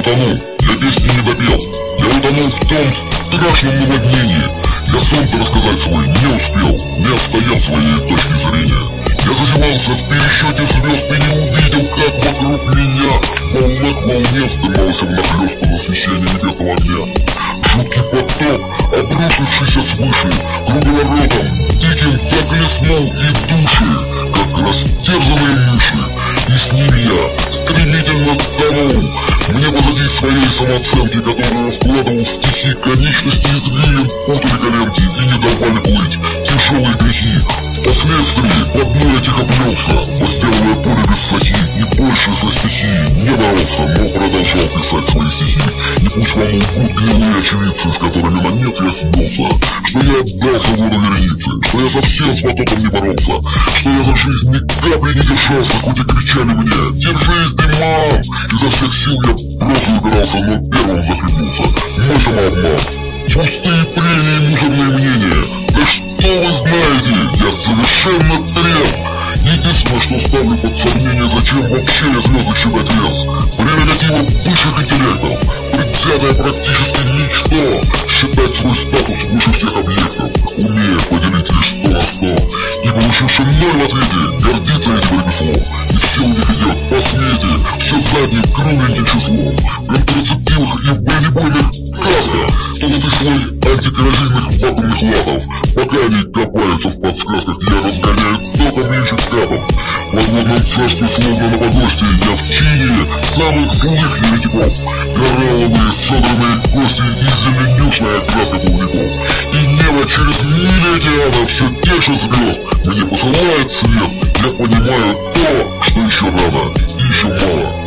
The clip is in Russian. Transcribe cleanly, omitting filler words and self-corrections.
утонул, я песни не допел. Я утонул в том страшном наводнении. Я сон-то рассказать свой не успел, не отстоял своей точки зрения. Я зазевался в пересчете звезд и не увидел, как вокруг меня волна к волне вздымался внахлёст под освещение небесного огня. Жуткий поток, обрушившийся свыше, круговоротом, диким так леснул и души, как растерзанные мыши. И с ним я стремительно тонул. Мне позади своей самооценки, которую вкладывал в стихи, конечности извилин путали коленки и не давали плыть тяжелые грехи. Впоследствии по дну этих оплелся, возделывая поле без сахи, и больше за стихи не боролся, но продолжал писать свои стихи. И пусть вам лгут гнилые очевидцы, с которыми на нет я сбился, что я отдался воду вереницы, что я совсем с потоком не боролся, что я за жизнь ни капли не держался, хоть и кричали мне: «Держись, Диман!» Изо всех сил я просто упирался, но первым захлебнулся. Мой самообман, пустые прения, мусорные мнения. Да что вы знаете, я совершенно трезв. Единственное, что ставлю под сомнение, зачем вообще я звезды считать лез. Прерогатива высших интеллектов, предвзятое практически ничто, считать свой статус выше всех объектов, умея поделить лишь 100 на 100. И получивши 0 в ответе, гордится этим ремеслом. И все у них идет по смете, все задним кругленьким числом. В контрацептивах и в бронебойных касках, что за ты свой антикоррозийных вакуумных латов. Пока они копаются в подсказках, я разгоняю током меньше капов. В подводном царстве словно на погосте, я в чине самых злых еретиков. Коралловые содранные кости и зеленюшная окраска плавников. И небо через мили океана все тех же звезд мне посылает свет. Я понимаю то, что еще рано и еще мало.